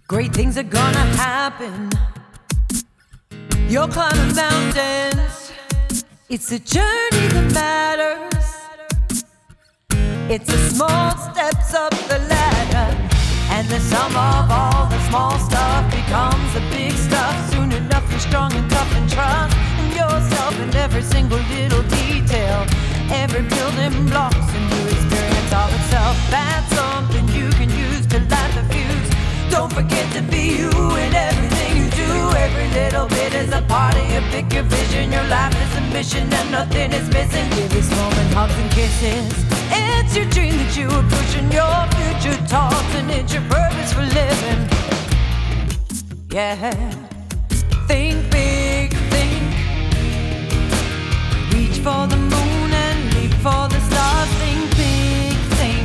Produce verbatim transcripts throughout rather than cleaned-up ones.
Great things are gonna happen. You're climbing mountains. It's the journey that matters. It's the small steps up the ladder, and the sum of all the small stuff becomes the big stuff. Soon enough you're strong and tough and trust in yourself and every single little detail. Every building blocks a new experience of itself. That's something you can use to light the fuse. Don't forget to be you in everything you do. Every little bit is a part of your bigger vision. Your life is a mission and nothing is missing. Give this moment hugs and kisses. It's your dream that you are pushing, your future thoughts, and it's your purpose for living. Yeah. Think big, think. Reach for the moon and leap for the stars. Think big, think.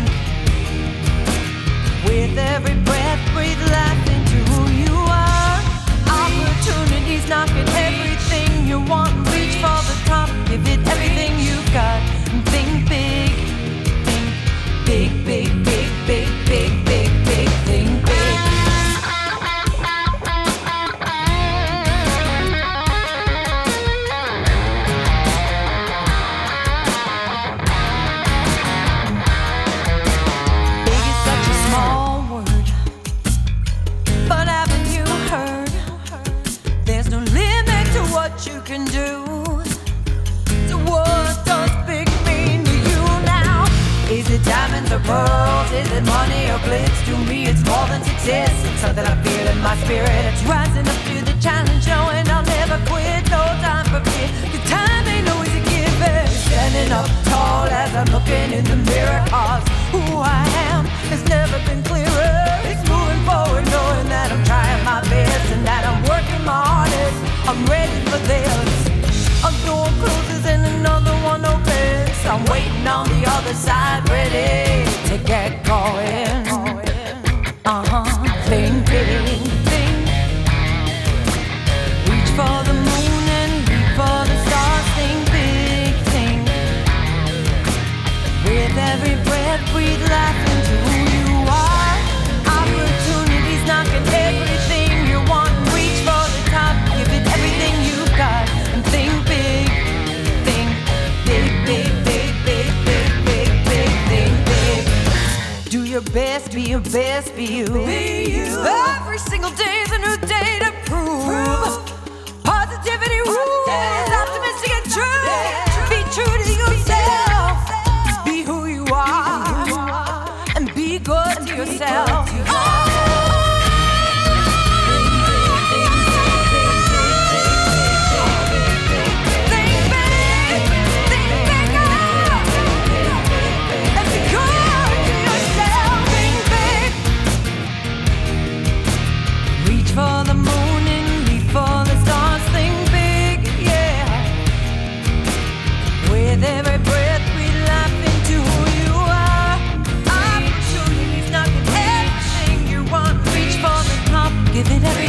With every breath, breathe life into who you are. Opportunities knocking everything you want. Reach for the top, give it everything you've got. And think big, think big, big, big, big, big, big, big, think big. You can do. So what does big mean to you now? Is it diamonds or pearls? Is it money or glitz? To me it's more than success. It's something I feel in my spirit. It's rising up to the challenge, knowing I'll never quit. No time for fear, 'cause time ain't always a given. Standing up tall as I'm looking in the mirror, 'cause who I am has never been clearer. It's moving forward, knowing that I'm trying my best and that I'm working my hardest. I'm ready for this. A door closes and another one opens. I'm waiting on the other side, ready to get going. Uh-huh, think big, think. Reach for the moon and leap for the stars. Think big, think. With every breath, breathe life into who you are. Opportunities knocking everything you want. Reach for the top, give it everything you've got. And think big, think big, big, big, big, big, big, big, think big. Do your best, be your best, be you. Be you. Every single day is a new day to prove. prove. Positivity rules. Optimistic and true. Yeah. Be true to yourself. Be who you are. And be good to yourself. Oh! Give it every